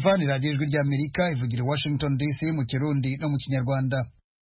murumva ni radiyo ijwi ry'Amerika ivugira i Washington DC mu Kirundi no mu Kinyarwanda.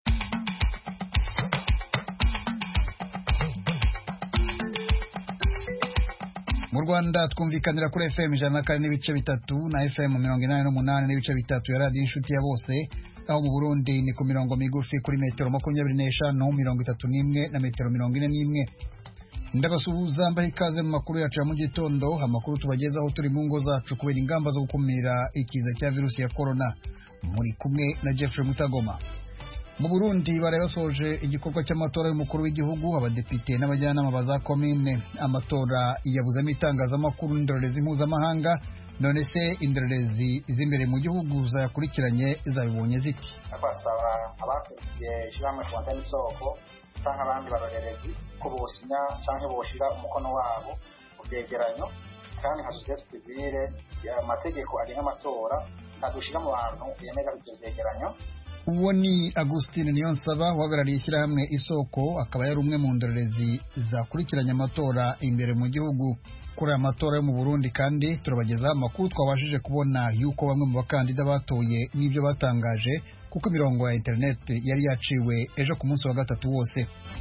Mu Rwanda twumvikanira kuri FM 104.3 na FM 88.8 ya radiyo inshuti ya bose, aho mu Burundi ni ku mirongo migufi kuri metero 25 no 31 na metero 41. Ndabasuhuza mbaha ikaze mu makuru yacu ya mu gitondo, amakuru tubagezaho turi mu ngo zacu kubera ingamba zo gukumira ikiza cya virusi ya corona. Muri kumwe na Jeffrey Mutagoma. Mu Burundi bari basoje igikorwa cy'amatora y'umukuru w'igihugu, abadepite n'abajyanama baza komine. Amatora yabuzemo itangazamakuru n'indorerezi mpuzamahanga, none se indorerezi z'imbere mu gihugu zakurikiranye zabibonye ziti? Abasaba abafitiye ishyirahamwe Fontaine Soko canke abandi barorerezi ko bosinya canke boshira umukono wabo ku byegeranyo, kandi nka societe civile amategeko agenga amatora ntadushira mu bantu yemeza ibyo byegeranyo. Uwo ni Agustin Niyonsaba uhagarariye ishyirahamwe Isoko, akaba yari umwe mu ndorerezi zakurikiranye amatora imbere mu gihugu. Kuri aya matora yo mu Burundi kandi turabagezaho amakuru twabashije kubona yuko bamwe mu bakandida batoye n'ibyo batangaje, kuko imirongo ya internet yari yaciwe ejo ku munsi wa gatatu wose.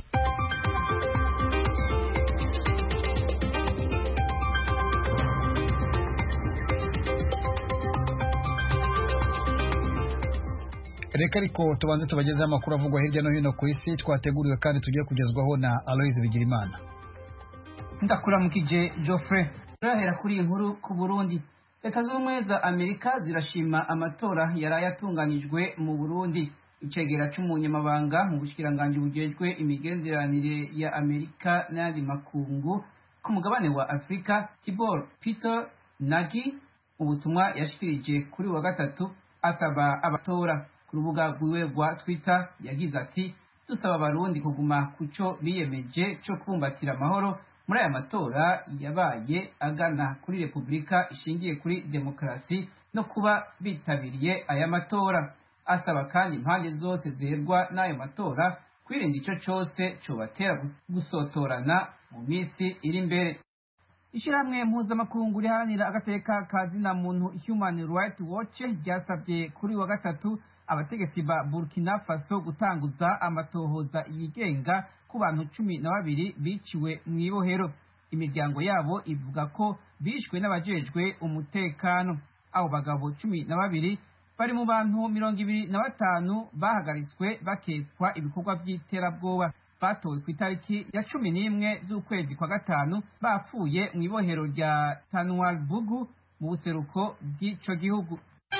Reka ariko tubanze tubagezaho amakuru avugwa hirya no hino ku isi twateguriwe kandi tugiye kugezwaho na Aloise Bigirimana. Ndakuramukije Geoffrey. Turahera kuri inkuru ku Burundi. Leta z'Ubumwe za Amerika zirashima amatora yaraye atunganijwe mu Burundi. Icegera c'umunyamabanga mu bushikiranganje bujejwe imigenderanire ya Amerika n'andi makungu ku mugabane wa Afrika, Tibor Peter Nagy, ubutumwa yashikirije kuri wa gatatu asaba abatora. Ku rubuga rwiwe rwa Twitter yagize ati: dusaba abarundi kuguma kuco biyemeje cyo kubumbatira amahoro muri aya matora yabaye agana kuri Repubulika ishingiye kuri demokarasi no kuba bitabiriye aya matora. Asaba kandi impande zose zerwa n'ayo matora kwirinda ico cose cobatera gusotorana mu minsi iri imbere. Ishyirahamwe mpuzamakungu riharanira agateka ka zina muntu Human Rights Watch ryasabye kuri wa gatatu abategetsi ba Burkina Faso gutanguza amatohoza yigenga ku bantu 12 biciwe mu ibohero. Imiryango yabo ivuga ko bishwe n'abajejwe umutekano. Abo bagabo 12 bari mu bantu 25 bahagaritswe bakekwa ibikorwa by'iterabwoba. Batowe ku itariki ya 11 z'ukwezi kwa gatanu, bapfuye mu ibohero rya Tanwalbugu mu buseruko bw'ico gihugu.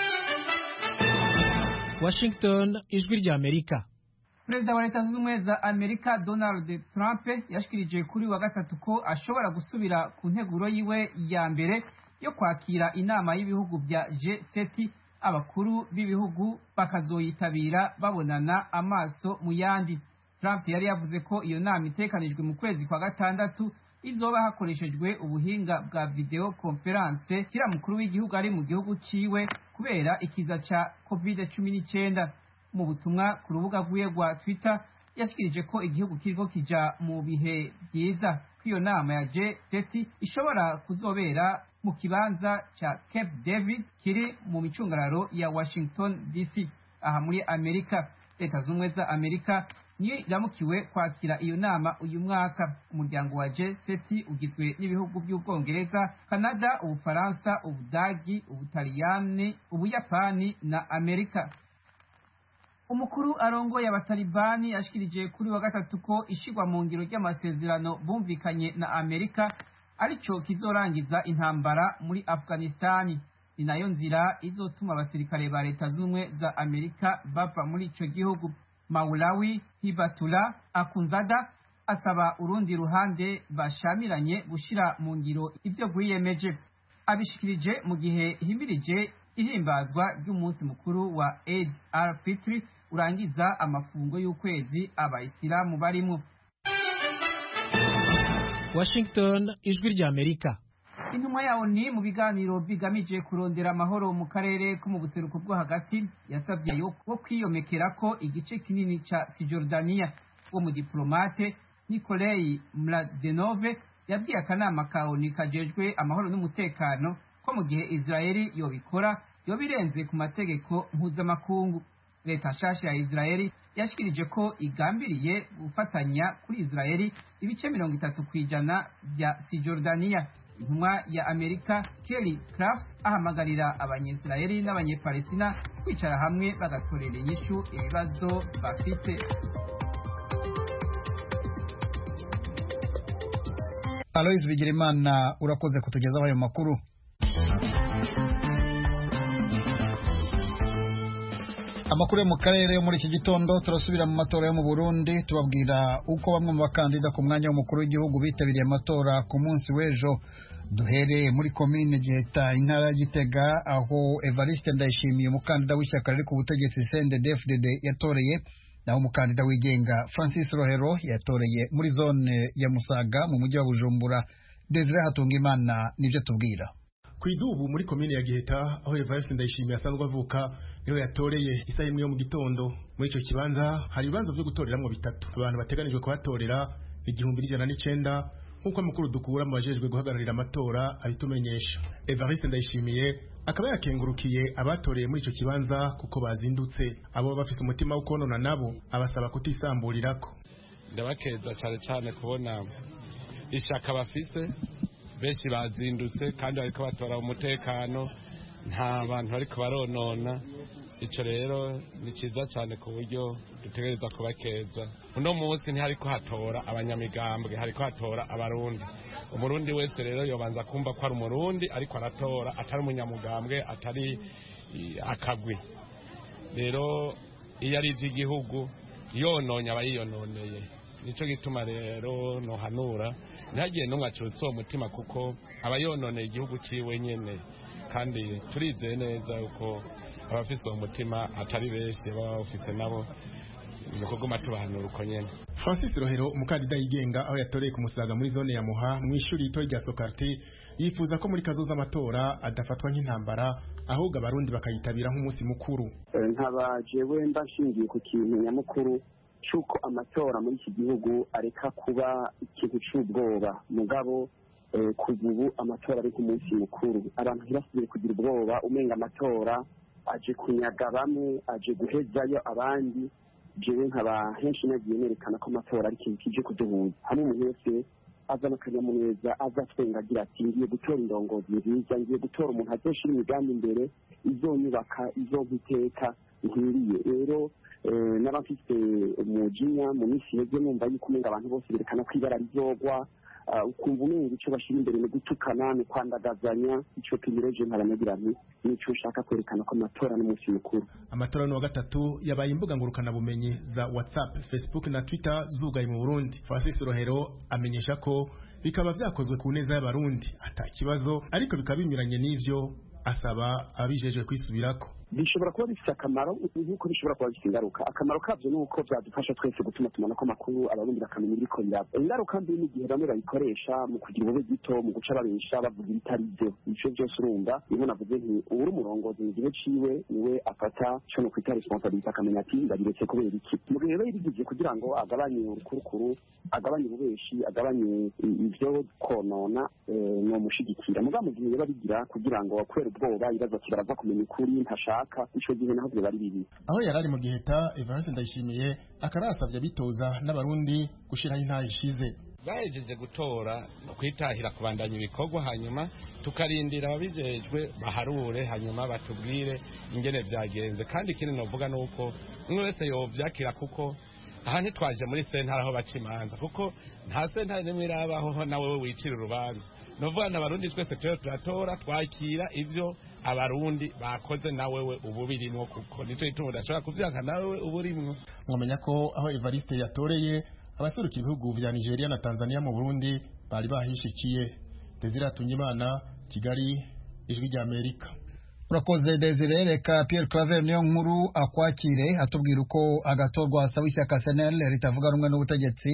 Washington, ijwi rya Amerika. Perezida wa Leta Zunze Ubumwe za Amerika Donald Trump yashikirije kuri wa gatatu ko ashobora gusubira ku nteguro yiwe ya mbere yo kwakira inama y'ibihugu bya G7, abakuru b'ibihugu bakazoyitabira babonana amaso mu yandi. Trump yari yavuze ko iyo nama itekanijwe mu kwezi kwa gatandatu, izoba hakoreshejwe ubuhinga bwa video conference kira mukuru w'igihugu ari mu gihugu ciwe kubera ikiza ca COVID-19. Mu butumwa ku rubuga rwiwe rwa Twitter yashikirije ko igihugu kiriko kija mu bihe byiza, ko iyo nama ya G7 ishobora kuzobera mu kibanza ca Cape David kiri mu micungararo ya Washington DC aha muri Amerika. Leta z'Ubumwe za Amerika niyo iramukiwe kwakira iyo nama uyu mwaka. Umuryango wa G7 ugizwe n'ibihugu by'Ubwongereza, Canada, Ubufaransa, Ubudagi, Ubutaliyani, Ubuyapani na Amerika. Umukuru arongoye abatalibani yashikirije kuri wa gatatu ko ishigwa mu ngiro ry'amasezerano bumvikanye na Amerika arico kizorangiza intambara muri Afghanistan. Ni nayo nzira izotuma abasirikare ba Leta z'Ubumwe za Amerika bava muri ico gihugu. Maulawi Hibatullah Akunzada asaba urundi ruhande bashamiranye gushira mu ngiro ivyo gwiyemeje. Abishikirije mu gihe himirije ihimbazwa ry'umunsi mukuru wa Eid al-Fitr urangiza amafungo y'ukwezi abayisilamu barimo. Washington, ijwi rya Amerika. Intumwa yawo ni mu biganiro bigamije kurondera amahoro mu karere ko mu buseruko bwo hagati yasabye yo kwiyomekera ko igice kinini ca Cisjordania. Wo mu diplomate Nikolai Mladenov yabwiye akanama ka ONU kajejwe amahoro n'umutekano ko mu gihe Israeli yobikora yoba irenze ku mategeko mpuzamakungu. Leta nshasha ya Israeli yashikirije ko igambiriye gufatanya kuri Israeli ibice 30% bya Cisjordania. Intumwa ya Amerika Kelly Craft ahamagarira abanyisraeli n'abanyepalestina kwicara hamwe bagatorera inyishu ibibazo bafite. Alois Bigirimana, urakoze kutugezaho ayo makuru. Amakuru yo mu karere yo muri iki gitondo turasubira mu matora yo mu Burundi tubabwira uko bamwe mu bakandida ku mwanya w'umukuru w'igihugu bitabiriye amatora ku munsi w'ejo. Duhere muri komine Giheta intara ya Gitega aho Evariste Ndayishimiye umukandida w'ishyaka riri ku butegetsi CNDD-FDD yatoreye, naho umukandida wigenga Francis Rohero yatoreye muri zone ya Musaga mu mujyi wa Bujumbura. Desire Hatungimana nivyo tubwira. Kwidubu muri komine ya Giheta aho Evariste Ndayishimiye asanzwe avuka niho yatoreye isaha imwe yo mu gitondo. Muri ico kibanza hari ibibanza byo gutoreramwo bitatu. Abantu bateganijwe kuhatorera 1900 nkuko amakuru dukura mu bajejwe guhagararira amatora abitumenyesha. Evariste Ndayishimiye akaba yakengurukiye abatoreye muri ico kibanza kuko bazindutse. Abo bafise umutima wo konona nabo abasaba kutisamburirako. Ndabakeza cyane kubona ishaka bafise benshi bazindutse kandi bariko batora umutekano, nta bantu bariko baronona. Ico rero ni ciza cyane ku buryo dutegereza kubakeza. Uno munsi ntihariko hatora abanyamigambwe, hariko hatora abarundi. Umurundi wese rero yobanza kumva ko ari umurundi ariko aratora, atari umunyamugambwe, atari akagwi. Rero iyo ari igihugu yononye abayiyononeye. Nico gituma rero nohanura ntagiye numwe acurutse uwo mutima kuko abayononeye igihugu ciwe nyene, kandi turizeye neza uko abafise uwo mutima atari benshi baba bafise nabo nukuguma tubahanura uko nyene. Francis Rohero umukandida yigenga aho yatoreye ku Musaga muri zone ya Muha mu ishuri rito rya Sokarte yifuza ko muri kazoza amatora adafatwa nk'intambara ahubwo abarundi bakayitabira nk'umunsi mukuru. Ntabajewe mbashingiye ku kintu nyamukuru cyuko amatora muri iki gihugu areka kuba ikintu cy'ubwoba. Mugabo kuva ubu amatora ari ku munsi mukuru, abantu ntibasubire kugira ubwoba umenga amatora aje kunyaga bamwe, aje guhezayo abandi. Jewe nkaba henshi nagiye nerekana ko amatora ari ikintu kije kuduhuza hamwe. Umuntu wese azana akanyamuneza, azatwenga agira ati ngiye gutora indongozi nziza, ngiye gutora umuntu azoshira imigambi imbere, izonyubaka, izompiteka nkwiriye. Rero n'abafite umujinya mu minsi yeze numva yuko umenga abantu bose berekana ko ibara rizogwa, ukumva umenga icyo bashira imbere ni gutukana, ni kwandagazanya. Icyo kimireje nk'abanyagira nti nico ushaka kwerekana ko amatora n'umunsi mukuru. Amatora no wa gatatu yabaye imbuga ngurukana bumenyi za WhatsApp, Facebook na Twitter zugaye mu Burundi. Francis Rohero amenyesha ko bikaba vyakozwe ku neza y'abarundi atakibazo, ariko bikaba binyuranye n'ivyo asaba abijejwe kwisubirako. Bishobora kuba bifite akamaro nk'uko bishobora kuba bifite ingaruka. Akamaro kabyo ni uko byadufasha twese gutuma tumana ko amakuru abarundi bakamenya ibiko biraba. Ingaruka mbi ni igihe bamwe bayikoresha mu kugira ubube gito, mu guca babesha bavuga ibitari byo. Icyo byose urumva niho navuze nti uri umurongozi mu gihe ciwe niwe afata cyo no kwita responsibility akamenya ati ndabiretse kubera iki. Mu gihe rero yigije kugira ngo agabanye urukurukuru, agabanye ububeshi, agabanye ivyo konona, no mushigikira. Muga mu gihe babigira kugira ngo kwera ubwoba ibibazo kibarava kumenya ukuri ntashaka ico gihe naho bari bibi. Aho yarari mu Giheta Evariste Ndayishimiye akarasavye bitoza n'abarundi gushiraho intahe ishize. Bahejeje gutora no kwitahira kubandanya ibikorwa, hanyuma tukarindira ababijejwe baharure, hanyuma batubwire ingene vyagenze. Kandi ikindi novuga nuko umwe wese yovyakira kuko aha ntitwaje muri sentare aho baca imanza, kuko nta sentare nimwe irabaho nawe wicira urubanza. Novuga n'abarundi twese turatora twakira ivyo abarundi bakoze nawewe ububirimwo, kuko nico gituma udashobora kuvyanka nawewe uburimwo. Mwamenya ko aho Evariste yatoreye abaserukira ibihugu vya Nigeria na Tanzania mu Burundi bari bahishikiye. Desire Hatungimana, Kigali, Ijwi rya Amerika. Urakoze Desire. Reka Pierre Claver niyo nkuru akwakire atubwira uko agatorwa asaba ishyaka SNL ritavuga rumwe n'ubutegetsi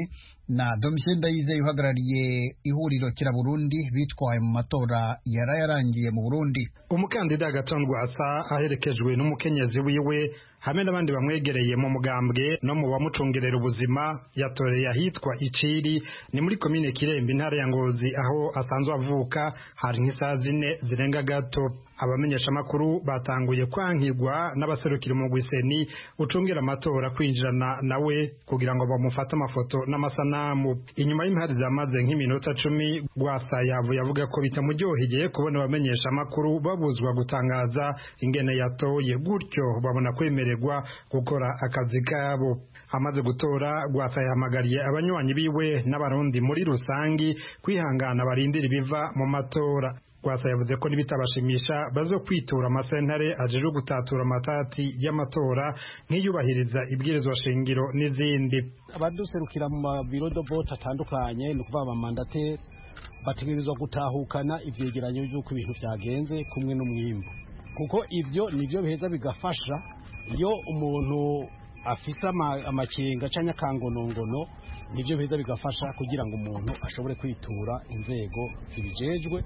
na Domitien Ndayizeye uhagarariye ihuriro kira Burundi bitwaye mu matora yarayarangiye mu Burundi. Umukandida Agathon Rwasa aherekejwe n'umukenyezi wiwe hamwe n'abandi bamwegereye mu mugambwe no mu bamucungerera ubuzima yatoreye ahitwa Iciri ni muri komine Kirembe intara ya Ngozi aho asanzwe avuka hari nk'isaha 4 zirenga gato. Abamenyesha makuru batanguye kwankirwa n'abaserukira mu Gwiseni ucungera amatora kwinjirana nawe kugira ngo bamufate amafoto n'amasanamu. Inyuma y'impari zamaze nk'iminota 10 Rwasa yavuye avuga ko bitamuryoheye kubona abamenyesha makuru babuzwa gutangaza ingene yatoye, gutyo babona kwemererwa gukora akazi kabo. Amaze gutora Rwasa yahamagariye abanywanyi biwe n'abarundi muri rusangi kwihangana barindira ibiva mu matora. Rwasa yavuze ko nibitabashimisha bazo kwitura amasentare ajeje gutatura amatati y'amatora nk'iyubahiriza ibwirizwa shingiro n'izindi. Abaduserukira mu mabiro do vote atandukanye no kuva amandate bategerezwa gutahukana ivyegeranyo by'uko ibintu byagenze kumwe n'umwimbo, kuko ivyo nivyo biheza bigafasha iyo umuntu afise amakenga canke akangonongono, nivyo biheza bigafasha kugira ngo umuntu ashobore kwitura inzego zibijejwe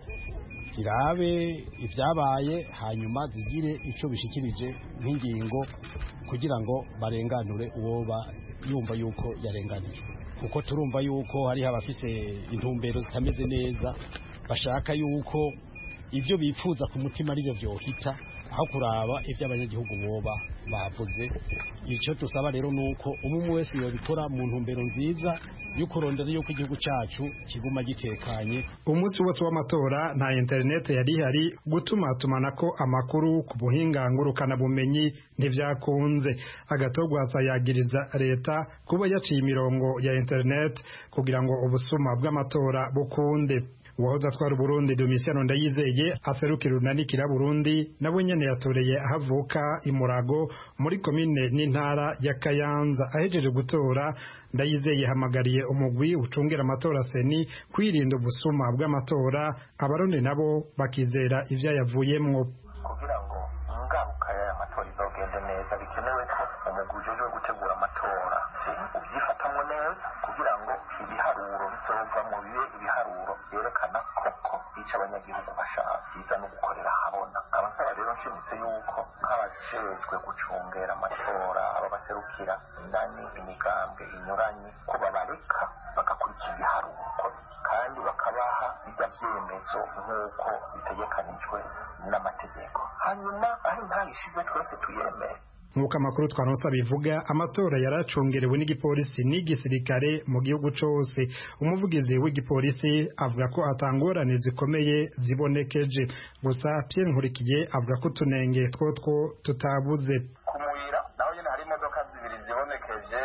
zirabe ivyabaye hanyuma zigire ico bishikirije nk'ingingo kugira ngo barenganure uwoba yumva yuko yarenganijwe, kuko turumva yuko hari abafise intumbero zitameze neza bashaka yuko ivyo bipfuza ku mutima arivyo vyohita aho kuraba ivyo abanyagihugu boba bavuze. Ico tusaba rero nuko umwe wese yobikora mu ntumbero nziza yukurondera yuko igihugu cyacu kiguma gitekanye. Umunsi wose w'amatora nta internet yari hari gutuma tumanako amakuru ku buhinga ngurukana bumenyi ntivyakunze. Agathon Rwasa yagiriza leta kuba yaciye imirongo ya internet kugira ngo ubusuma bw'amatora bukunde. Uwahoze atwara Burundi Domitien Ndayizeye aserukira unanikira Burundi nabo nyene yatoreye ahavuka imurago muri komine n'intara ya Kayanza. Ahejeje gutora Ndayizeye hamagariye umugwi ucungera amatora seni kwirinda ubusuma bw'amatora, abarundi nabo bakizera ivya yavuyemwo. Kugira ngo ingaruka y'amatora izogende neza bikenewe ko umugwi uje gutegura amatora ubyifatamwe neza kugira ngo ibiharuro bizova mu bibe ibiharuro byerekana koko ico abanyagihugu bashaka biza no gukorera habona. Abasaba rero nshimitse yuko nk'abajejwe gucungera amatora ababaserukira indani imigambwe inyuranye ko babareka bagakurikira ibiharuro kandi bakabaha bijya vyemezo nk'uko bitegekanijwe n'amategeko, hanyuma aho impanga ishize twese tuyemere. Nk'uko amakuru twaronse bivuga amatora yaracungerewe n'igipolisi n'igisirikare mu gihugu cose. Umuvugizi w'igipolisi avuga ko atangorane zikomeye zibonekeje, gusa Pierre Nkurikiye avuga ko tunenge twotwo tutabuze. Kumuyira naho nyene hari imodoka zibiri zibonekeje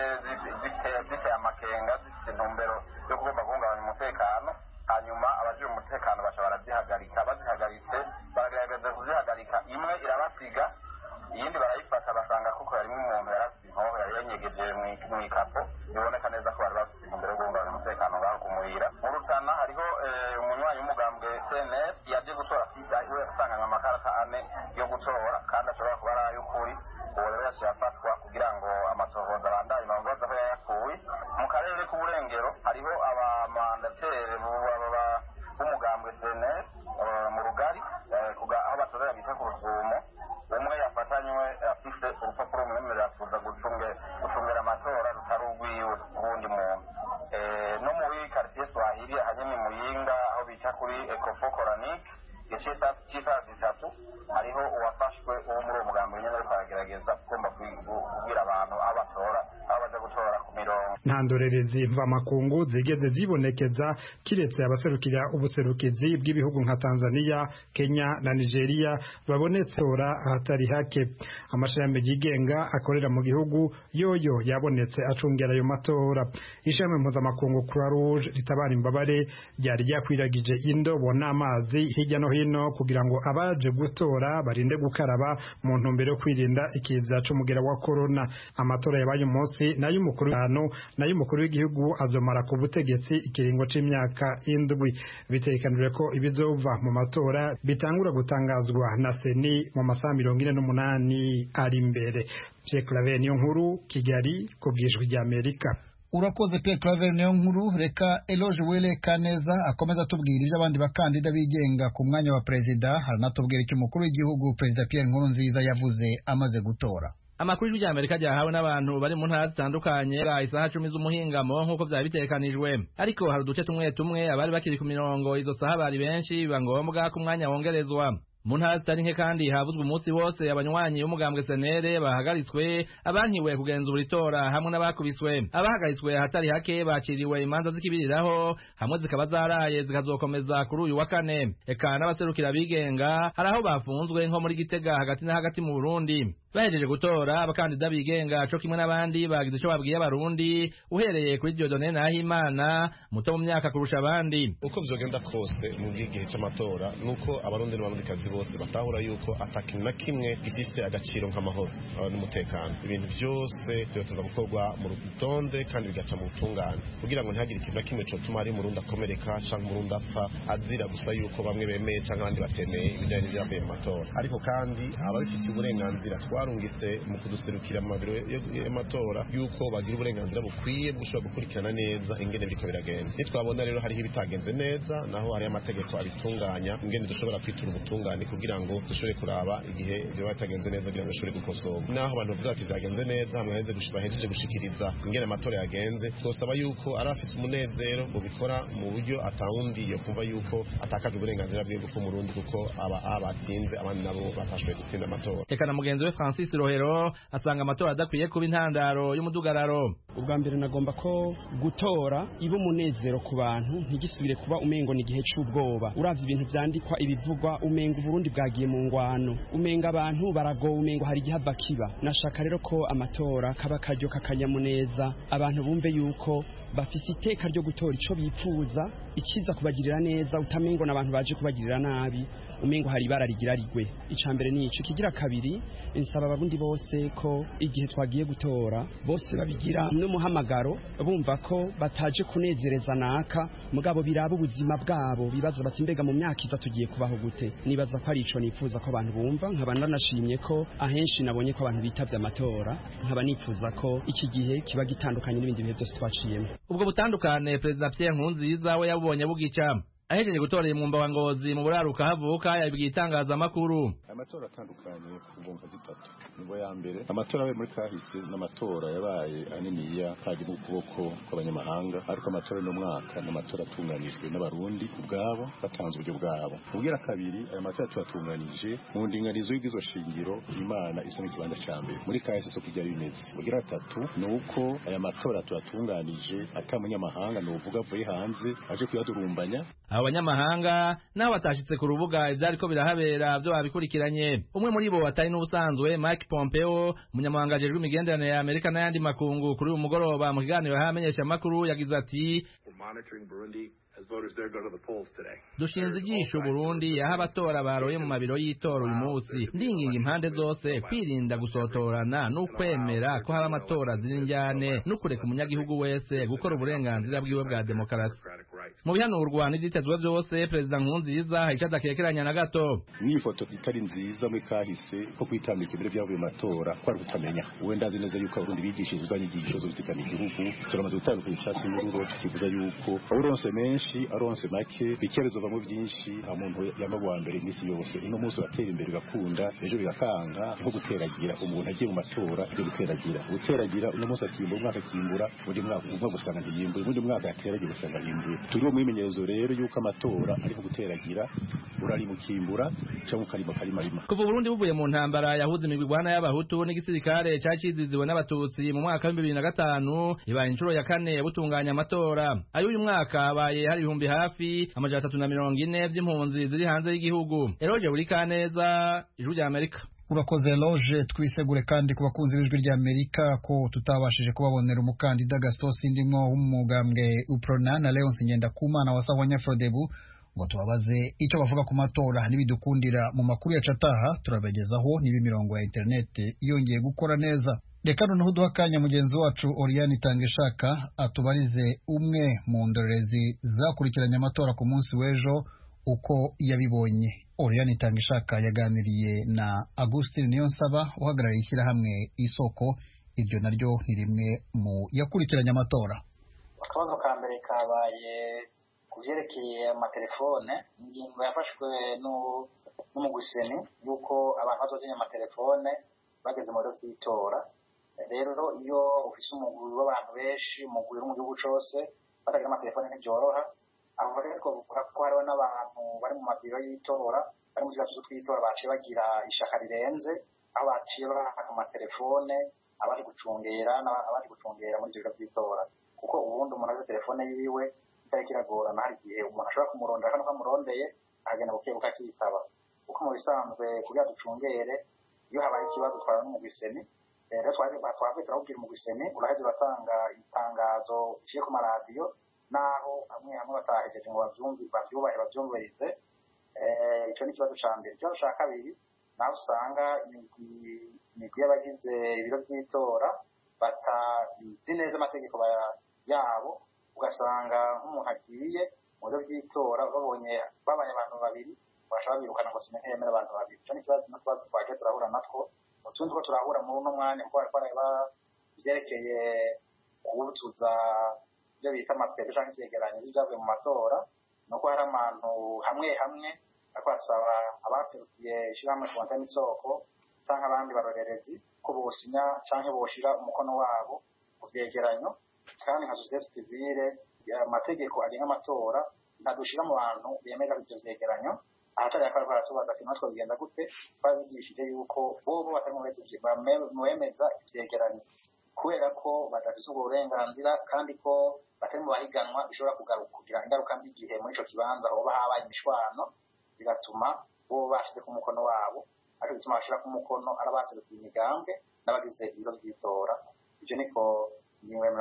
ziteye amakenga zifite intumbero yo kugomba guhungabanya umutekano, hanyuma abaje umutekano basha barazihagarika. Bazihagaritse baragerageza kuzihagarika, imwe irabasiga iyindi barayifata basanga kuko harimo umuntu yarasize inkoho yari yanyegeje mu ikapo, biboneka neza ko bari bafite intumbero yo guhungabanya umutekano ngaho kumurira. Mu Rutana hariho umunywanyi w'umugambwe CNL yaje gutora we asanganywe amakarata 4 yo gutora kandi ashobora kuba ari ay'ukuri. Uwo rero yaciye afatwa kugira ngo amatohoza abandanye bamubaza aho yayakuye. Mu karere k'uburengero hariho abamandatere b'umugambwe CNL mu Rugari aho batorera bita ku Rusumo. Umwe yafatanywe afise urupapuro rumwemerera kuza gucungera amatora rutari urwiwe ubundi muntu. No muri quartier Swahili hanyuma Muyinga aho bita kuri Ecofocoranik cy'isaha 3 hariho uwafashwe uwo muri uwo mugambi nyene ariko aragerageza kugomba kubwira abantu abatora aho baza gutora ku mirongo. Nta ndorerezi mvamakungu zigeze zibonekeza kiretse abaserukira ubuserukizi bw'ibihugu nka Tanzania, Kenya na Nigeria babonetse ora ahatari hake. Amashirahamwe yigenga akorera mu gihugu yoyo yabonetse acungera ayo matora. Ishirahamwe mpuzamakungu Croix Rouge ritabara imbabare ryari ryakwiragije indobo n'amazi hirya no hino kugira ngo abaje gutora barinde gukaraba mu ntumbero yo kwirinda ikiza c'umugera wa corona. Amatora yabaye umunsi nayo umukuru w'igihugu azomara ku butegetsi ikiringo c'imyaka 7. Bitegekanijwe ko ibizova mu matora bitangura gutangazwa na seni mu masaha 48 ari imbere. Pierre Claver niyo nkuru, Kigali, ku bw'Ijwi ry'Amerika. urakoze Pierre Claver niyo nkuru. Reka Eloge Wele Kaneza akomeza atubwira ibyo abandi bakandida bigenga ku mwanya wa perezida, haranatubwira icyo umukuru w'igihugu perezida Pierre Nkurunziza yavuze amaze gutora. Amakuru y'ijwi ry'Amerika ryahawe n'abantu bari mu ntara zitandukanye isaha 10 z'umuhingamo nk'uko byari bitekanijwe, ariko hari uduce tumwe abari bakiri ku mirongo izo saha bari benshi biba ngombwa ku mwanya wongerezwa. Mu ntara zitari nke kandi havuzwe umunsi wose abanywanyi b'umugambwe senere bahagaritswe, abankiwe kugenzura itora hamwe n'abakubiswe. Abahagaritswe ahatari hake baciriwe imanza zikibiriraho, hamwe zikaba zaraye zikazokomeza kuri uyu wa kane. Eka n'abaserukira bigenga hari aho bafunzwe nko muri Gitega hagati na hagati mu Burundi. Bahejeje gutora abakandida bigenga co kimwe n'abandi bagize ico babwiye abarundi, uhereye kuri Dieudonné Nahimana muto mu myaka kurusha abandi. Uko vyogenda kose mu gihe c'amatora nuko abarundi n'abandikazi bose batahura yuko atakintu na kimwe gifise agaciro nk'amahoro n'umutekano. Ibintu byose byoteza gukorwa mu rutonde kandi bigaca mu butungane kugira ngo ntihagire ikintu na kimwe cotuma ari Murundi akomereka canke Murundi apfa azira gusa yuko bamwe bemeye canke abandi batemeye ibijanye n'ivyavuye mu matora. Ariko kandi ababifitiye uburenganzira twarungitse mu kuduserukira mu mabiro y'amatora yuko bagira uburenganzira bukwiye gushobora gukurikirana neza ingene biriko biragenda. Nitwabona rero hariho ibitagenze neza, naho hari amategeko abitunganya ingene dushobora kwitura ubutungane kugira ngo dushobore kuraba igihe biba bitagenze neza kugira ngo dushobore gukosorwa. Naho abantu bavuga ati vyagenze neza bahejeje gushikiriza ingene amatora yagenze, twosaba yuko ari afite umunezero bubikora mu buryo atawundi yo kumva yuko atakaje uburenganzira bwe bwo Murundi kuko abatsinze abandi nabo batashoboye gutsinda amatora. Eka na mugenzi we Francis Rohero asanga amatora adakwiye kuba intandaro y'umudugararo. Ubwa mbere nagomba ko gutora iba umunezero ku bantu, ntigisubire kuba umengo ni gihe c'ubwoba. Uravye ibintu vyandikwa ibivugwa umengo Burundi bwagiye mu ngwano, umenga abantu barago, umengo hari igihava kiba. Nashaka rero ko amatora kaba karyo kakanyamuneza, abantu bumve yuko bafise iteka ryo gutora ico bipfuza, ikiza kubagirira neza, utamengo n'abantu baje kubagirira nabi, umengo hari ibara rigira rigwe. Icambere ni ico. Kigira kabiri, insaba abarundi bose ko igihe twagiye gutora bose babigira n'umuhamagaro, bumva ko bataje kunezereza naka, mugabo biraba ubuzima bwabo, bibaza bati mbega mu myaka iza tugiye kubaho gute. Nibaza ko ari ico nifuza ko abantu bumva. Nkaba nanashimye ko ahenshi nabonye ko abantu bitavye amatora, nkaba nifuza ko iki gihe kiba gitandukanye n'ibindi bihe byose twaciyemo. Ubwo butandukane Perezida Pierre Nkurunziza we yabubonye bugica. Ahejeje gutorera Mwumba wa Ngozi mu buraruka havuka yabwiye itangazamakuru. Amatora atandukanye ku ngomba zitatu. Nibo ya mbere amatora abaye muri kahise n'amatora yabaye aniniya kaje mu kuboko kw'abanyamahanga, ariko amatora no mwaka n'amatora atunganijwe n'abarundi ubwabo batanze uburyo bwabo. Ubwira kabiri aya matora tuyatunganije mu ndinganizo y'igizo shingiro Imana isa n'ikibanza ca mbere muri kahise so kujya bimeze. Ubwira gatatu nuko aya matora tuyatunganije atamunyamahanga no uvuga vuye hanze aje kuyadurumbanya. Abanyamahanga nabo batashitse ku rubuga ivyariko birahabera byo babikurikiranye. Umwe muri bo atari n'ubusanzwe Mike Pompeo, umunyamabanga ajejwe imigenderanire ya Amerika n'ayandi makungu, kuri uyu mugoroba mu kiganiro hamenyesha makuru yagize ati dushinze ijisho Burundi aho abatora baroye mu mabiro y'itora uyu munsi. Ndinginga impande zose kwirinda gusotorana n'ukwemera ko hari amatora z'injyane n'ukureka umunyagihugu wese gukora uburenganzira bwiwe bwa demokarasi. Mu bihanurwa n'ivyitezwe vyose Perezida Nkurunziza hica adakekeranya na gato. Ni foto itari nziza muri kahise ko kwitambika ibiro byavuye matora kwari gutamenya. Wenda azi neza yuko abarundi bigishije uzanyigisho zo gutikana igihugu, turamaze gutandukanya icyatsi n'ururo, tukivuza yuko aronse menshi aronse make bikerezo bamwe byinshi umuntu yamagwa mbere imisi yose. Ino munsi batera imbere gakunda ejo bigakanga nko guteragira. Umuntu agiye mu matora agiye guteragira uno munsi akimba umwaka kimbura undi mwaka uva gusanga ntiyimbuye undi mwaka ateragira gusanga yimbuye. Turiho mu imenyerezo rero yuko amatora ariko guteragira urari mu kimbura cyangwa ukarima karimarima. Kuva Burundi buvuye mu ntambara yahuze imigwana y'abahutu n'igisirikare cyaciziziwe n'abatutsi mu mwaka wa 2005 ibaye inshuro ya kane butunganya amatora. Ayo uyu mwaka abaye hari ibihumbi hafi 340 by'impunzi ziri hanze y'igihugu. Eroje buri kaneza ijuru rya Amerika. Urakoze Loje. Twisegure kandi ku bakunzi b'ijwi rya Amerika ko tutabashije kubabonera umukandida Gaston Sindimwo w'umugambwe UPRONA na Leonce Ngendakumana wa Sahwanya Frodebu ngo tubabaze icyo bavuga ku matora n'ibidukundira mu makuru ya cataha turabagezaho nibi mirongo ya internet yongeye gukora neza. Reka noneho duha akanya mugenzi wacu Oriane Itangishaka atubarize umwe mu ndorerezi zakurikiranye amatora ku munsi w'ejo uko yabibonye. Oriane Itangishaka yaganiriye na Augustin Niyonsaba uhagarariye ishyirahamwe Isoko iryo naryo ni rimwe mu yakurikiranye amatora. Akabazo ka mbere kabaye ku byerekeye amatelefone, ingingo yafashwe n'umuguseni yuko abantu bazozimya amatelefone bageze mu biro by'itora. Rero iyo ufise umugwi w'abantu benshi, umugwi uri mu gihugu cose batagira amatelefone ntibyoroha. Aho rero kuvuga ko hariho n'abantu bari mu mabiro y'itora, bari mu tuzu tw'itora baciye bagira ishaka rirenze, aho baciye bahaka amatelefone abaje gucungera muri ibyo biro by'itora. Kuko ubundi umuntu azi telefone yiwe itariki iragorana, hari igihe umuntu ashobora kumurondera kandi ukamurondeye akagenda bukebuka akitaba. Kuko mu bisanzwe kugira ducungere, iyo habaye ikibazo twara n'umugwiseni, rero twabwe turawubwira umugwiseni, uraheze urasanga itangazo riciye ku maradiyo, naho hamwe batahejeje ngo bavyubahirize. Ico ni ikibazo ca mbere. Ikibazo ca kabiri, naho usanga imigwi y'abagize ibiro by'itora batazi neza amategeko yabo, ugasanga nk'umuntu agiye mu biro by'itora babaye abantu babiri bashaka birukana ngo sinekemera abantu babiri. Ico ni ikibazo twaje turahura natwo, utundi ko turahura muri uno mwanya kuko bareba ivyerekeye kubutuza ibyo bita amapero canke ivyegeranyo vyavuye mu matora, nuko hari abantu hamwe bakwasaba abaserukiye ishirahamwe Fontaine Isoko canke abandi barorerezi ko bosinya canke boshira umukono wabo ku vyegeranyo. Kandi nka societe civile amategeko agenga amatora ntadushira mu bantu bemeza ivyo vyegeranyo, ahatari akariko aratubaza ati natwe bigenda gute, babigishije yuko bobo batari mu bemeza ivyegeranyo kubera ko badafise ubwo burenganzira, kandi ko batari mu bahiganwa bishobora kugira ingaruka mbi igihe muri ico kibanza hoba habaye imishwano, bigatuma bo bashize ku mukono wabo, ariko bituma bashira ku mukono ari abaserukiye imigambwe n'abagize ibiro by'itora. Ivyo niko ingingo ya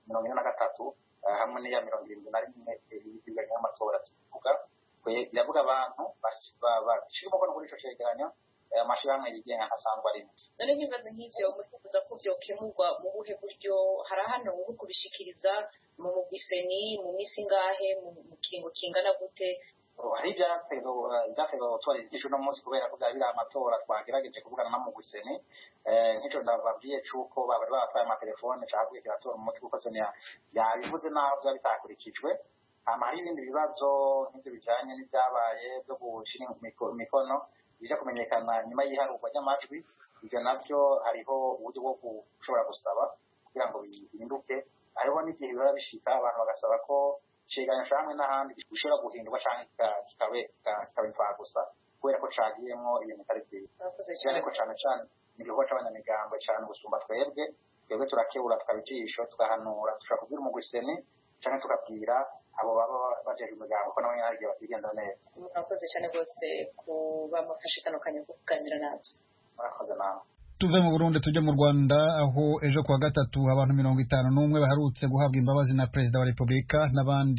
43 hamwe n'iya 71 y'ibigega y'amatora kivuga. Iravuga abantu bashira umukono kuri ico cegeranyo, amashirahamwe yigenga ntasanzwe arimo. None nk'ibibazo nk'ivyo murifuza ko vyokemurwa mu buhe buryo? Harahano ubu kubishikiriza mu mugwiseni mu misi ngahe, mu kiringo kingana gute? Hari ivyatego twarigishije uno munsi kubera ko byari amatora twagerageje kuvugana na mugwiseni. Nk'ico ndababwiye cuko bari batwaye amatelefone cabwiye kiratora mu mutwe kuko seni yabivuze naho byari bitakurikijwe. Hari ibindi bibazo nk'ivyo bijanye n'ibyabaye byo gushira imikono bija kumenyekana nyuma y'iharurwa ry'amajwi. Ivyo navyo hariho uburyo bwo gushobora gusaba kugira ngo bihinduke. Hariho n'igihe biba bishika abantu bagasaba ko cegeranyo camwe n'ahandi gishobora guhindurwa canke kikaba imfagusa kubera ko cagiyemwo ibintu bitari vyiza. Ariko cane ni igikorwa c'abanyamigambwe cane gusumba twebwe turakebura, tukabijisho, tugahanura, dushobora kubwira umugwiseni canke tukabwira abo baba bajeje imigambo ko nabo nyari batigenda neza. Murakoze cyane rwose kuba mafashe kano kanya ko kuganira natwe. Murakoze nawe. Tuve mu Burundi tujye mu Rwanda, aho ejo kuwa gatatu abantu 51 baherutse guhabwa imbabazi na Perezida wa Repubulika n'abandi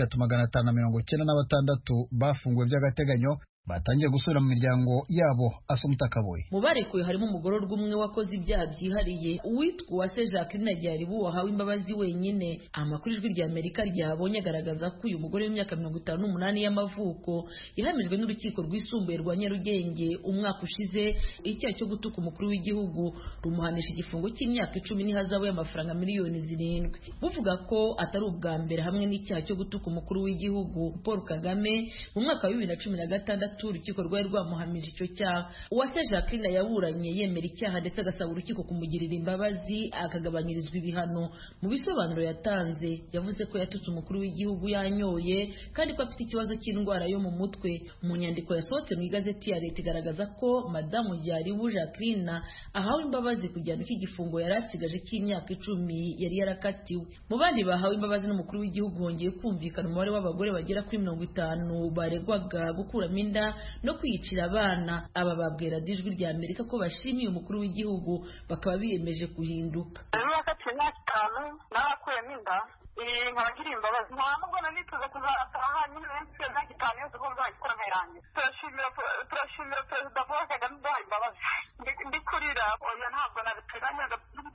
3596 bafunguwe by'agateganyo batangiye gusubira mu miryango yabo. Asumta Kaboyi. Mu barekuwe harimo umugororwa umwe wakoze ibyaha byihariye, uwitwa Uwase Jacqueline Ryaribu wahawe imbabazi wenyine. Amakuru ijwi rya Amerika ryabonye agaragaza ko uyu mugore w'imyaka 58 y'amavuko yahamijwe n'urukiko rwisumbuye rwa Nyarugenge umwaka ushize icyaha cyo gutuka umukuru w'igihugu, rumuhanisha igifungo cy'imyaka 10 n'ihazabu y'amafaranga miliyoni 7. Buvuga ko atari ubwa mbere hamwe n'icyaha cyo gutuka umukuru w'igihugu Paul Kagame. Mu mwaka wa 2016 urukiko rwari rwamuhamije icyo cyaha. Uwase Jacqueline yaburanye yemera icyaha ndetse agasaba urukiko kumugirira imbabazi akagabanyirizwa ibihano. Mu bisobanuro yatanze yavuze ko yatutse umukuru w'igihugu yanyoye kandi ko afite ikibazo cy'indwara yo mu mutwe. Mu nyandiko yasohotse mu igazeti ya leta igaragaza ko Madamu Ryaribu Jacqueline ahawe imbabazi ku gihano cy'igifungo yari asigaje cy'imyaka 10 yari yarakatiwe. Mu bandi bahawe imbabazi n'umukuru w'igihugu hongeye kumvikana umubare w'abagore bagera kuri 50 baregwaga gukuramo inda no kwiyicira abana. Aba babwira ijwi rya Amerika ko bashimiye umukuru w'igihugu bakaba biyemeje guhinduka. Nakatiwe imyaka 5 narakuyemo inda nkabagira imbabazi, nta nubwo nanituze kuzataha nyine nsize imyaka 5 yose ko nzayikora nkayirangiza. Turashimira Perezida Paul Kagame uduhaye imbabazi. Ndi kurira oya ntabwo nabiteganyaga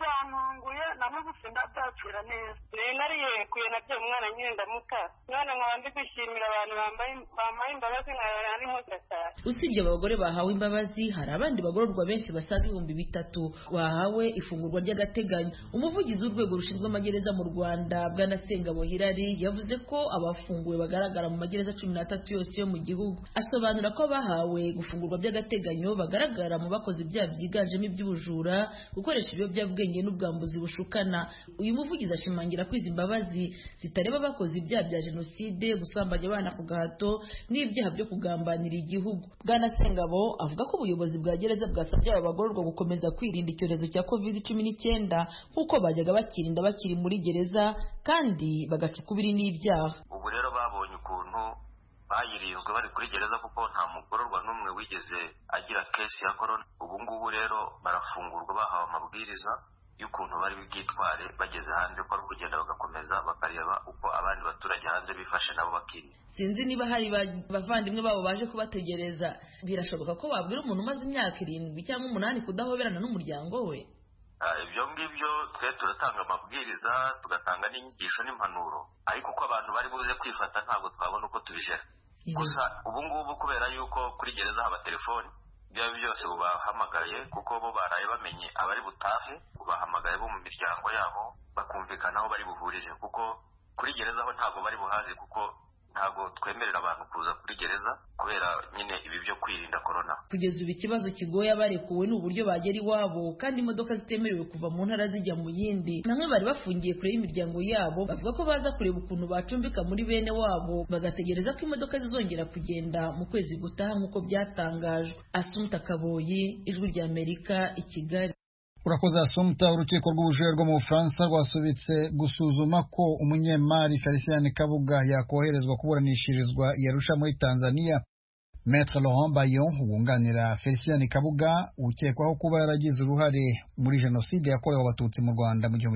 byantunguye namubuse ndabyakira neza rero nariyekuye nabyo umwana nyine ndamuta mwana nkaba ndi gushimira abantu bambaye imbabazi nkaba ari nkosa cyane. Usibye abagore bahawe imbabazi hari abandi bagororwa benshi basaga 3,000 bahawe ifungurwa ry'agateganyo. Umuvugizi w'urwego rushinzwe amagereza mu Rwanda Bwana Sengabo Hilary yavuze ko abafunguwe bagaragara mu magereza 13 yose yo mu gihugu. Asobanura ko bahawe gufungurwa by'agateganyo bagaragara mu bakoze ibyaha byiganjemo iby'ubujura, gukoresha ibiyobyabwenge n'ubwambuzi bushukana. Uyu muvugizi ashimangira ko izi mbabazi zitareba abakoze ibyaha bya jenoside, gusambanya abana ku gahato n'ibyaha byo kugambanira igihugu. Bwana Sengabo avuga ko ubuyobozi bwa gereza bwasabye aba bagororwa gukomeza kwirinda icyorezo cya COVID-19 kuko bajyaga bakirinda bakiri muri gereza kandi bagaca ukubiri n'ibyaha. Ubu rero babonye ukuntu bayirinzwe bari kuri gereza kuko nta mugororwa n'umwe wigeze agira kesi ya corona. Ubu ngubu rero barafungurwa bahawe amabwiriza y'ukuntu bari bwitware bageze hanze, ko ari kugenda bagakomeza bakareba uko abandi baturage hanze bifashe nabo bakirinda. Sinzi niba hari bavandimwe babo baje kubategereza. Birashoboka ko babwira umuntu umaze imyaka 7 cyangwa 8 kudahoberana n'umuryango we. Ibyo ngibyo twe turatanga amabwiriza tugatanga n'inyigisho n'impanuro, ariko uko abantu bari buze kwifata ntabwo twabona uko tubijera. Gusa ubu ngubu kubera yuko kuri gereza haba telefoni, ibyo byose ubahamagaye kuko bo baraye bamenye abari butahe, ubahamagaye bo mu miryango yabo bakumvikana aho bari buhurije, kuko kuri gereza ho ntabwo bari buhazi kuko ntabwo twemerera abantu kuza kuri gereza kubera nyine ibi byo kwirinda corona. Kugeza ubu ikibazo kigoye abarekuwe ni uburyo bagera iwabo kandi imodoka zitemerewe kuva mu ntara zijya mu yindi. Namwe bari bafungiye kure y'imiryango yabo bavuga ko baza kureba ukuntu bacumbika muri bene wabo bagategereza ko imodoka zizongera kugenda mu kwezi gutaha nk'uko byatangajwe. Asumta Kaboyi, Ijwi rya Amerika, i Kigali. Urakoze Asumta. Urukiko rw'ubujurire rwo mu Bufaransa rwasubitse gusuzuma ko umunyemari Felicien Kabuga yakoherezwa kuburanishirizwa i Arusha muri Tanzania. Maître Laurent Bayon wunganira Felicien Kabuga ukekwaho kuba yaragize uruhare muri jenoside yakorewe abatutsi mu Rwanda mu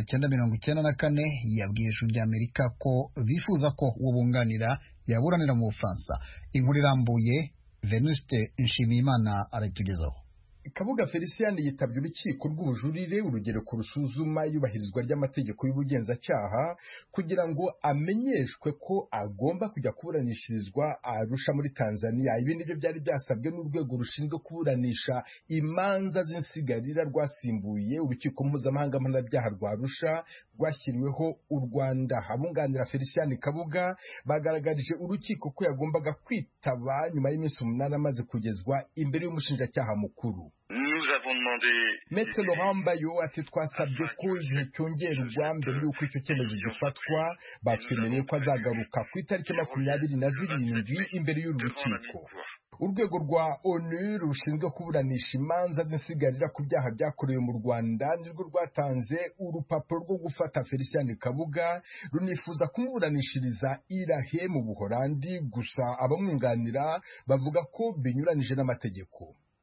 1994 yabwiye Ijwi rya Amerika ko bifuza ko uwo bunganira yaburanira mu Bufaransa. Inkuru irambuye Venuste Nshimiyimana aratugezaho. Kabuga Felicien yitabye urukiko rw'ubujurire urugereko rusuzuma yubahirizwa ry'amategeko y'ubugenzacyaha kugira ngo amenyeshwe ko agomba kujya kuburanishirizwa Arusha muri Tanzania. Ibi nibyo byari byasabwe n'urwego rushinzwe kuburanisha imanza z'insigarira rwasimbuye urukiko mpuzamahanga mpanabyaha rwa Arusha rwashyiriweho u Rwanda. Abunganira Felicien Kabuga bagaragarije urukiko ko yagombaga kwitaba nyuma y'iminsi 8 amaze kugezwa imbere y'umushinjacyaha mukuru. Maître Laurent Bayo ati twasabye ko igihe cyongerwa mbere y'uko icyo cyemezo gifatwa, batwemereye ko azagaruka ku itariki 27 imbere y'uru rukiko. Urwego rwa ONU rushinzwe kuburanisha imanza z'insigarira ku byaha byakorewe mu Rwanda nirwo rwatanze urupapuro rwo gufata Felicien Kabuga runifuza kumuburanishiriza irahe mu Buholandi, gusa abamwunganira bavuga ko binyuranije n'amategeko.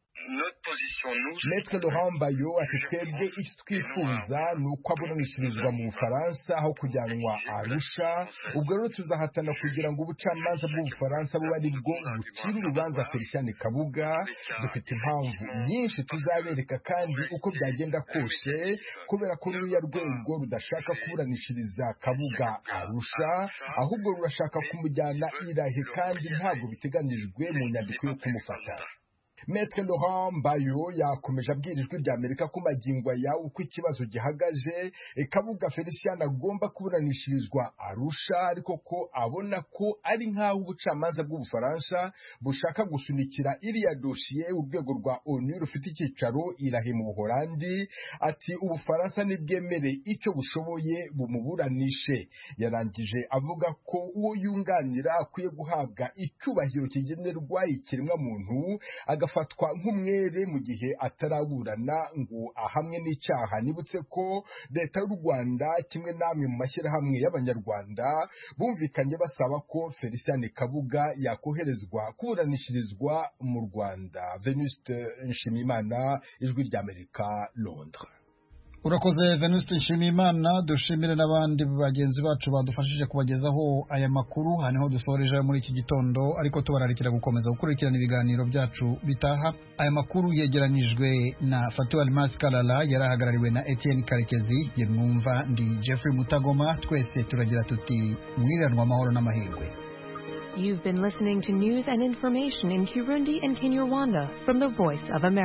Maître Laurent Bayo ati twebwe icyo twifuza ni uko aburanishirizwa mu Bufaransa aho kujyanwa Arusha. Ubwo rero tuzahatana kugira ngo ubucamanza bw'Ubufaransa bube ari bwo bucira urubanza Felicien Kabuga. Dufite impamvu nyinshi tuzabereka kandi uko byagenda kose, kubera ko ruriya rwego rudashaka kuburanishiriza Kabuga Arusha, ahubwo rurashaka kumujyana irahe kandi ntabwo biteganijwe mu nyandiko yo kumufata. Maître Laurent Bayo yakomeje abwira Ijwi rya Amerika ko magingo aya uko ikibazo gihagaje Kabuga Felicien agomba kuburanishirizwa Arusha, ariko ko abona ko ari nk'aho ubucamanza bw'Ubufaransa bushaka gusunikira iriya dosiye urwego rwa ONU rufite icyicaro irahe mu Buholandi. Ati Ubufaransa nibwemere icyo bushoboye bumuburanishe. Yarangije avuga ko uwo yunganira akwiye guhabwa icyubahiro kigenerwa ikiremwa muntu, agafatwa nk'umwere mu gihe ataraburana ngo ahamwe n'icyaha. Nibutse ko leta y'u Rwanda kimwe namwe mu mashyirahamwe y'Abanyarwanda bumvikanye basaba ko Felicien Kabuga yakoherezwa kuburanishirizwa mu Rwanda. Venuste Nshimiyimana, Ijwi rya Amerika, Londres. urakoze Venuste Nshimiyimana. Dushimire n'abandi bagenzi bacu badufashije kubagezaho aya makuru. Haniho dusoreje muri iki gitondo, ariko tubararikira gukomeza gukurikirana ibiganiro byacu bitaha. Aya makuru yegeranijwe na Fatou Almas Kalala, yarahagarariwe na Etienne Karekezi. Yemwumva ndi Jeffrey Mutagoma. Twese turagira tuti mwiranwa amahoro n'amahirwe. You've been listening to news and information in Kirundi and Kinyarwanda from the Voice of America.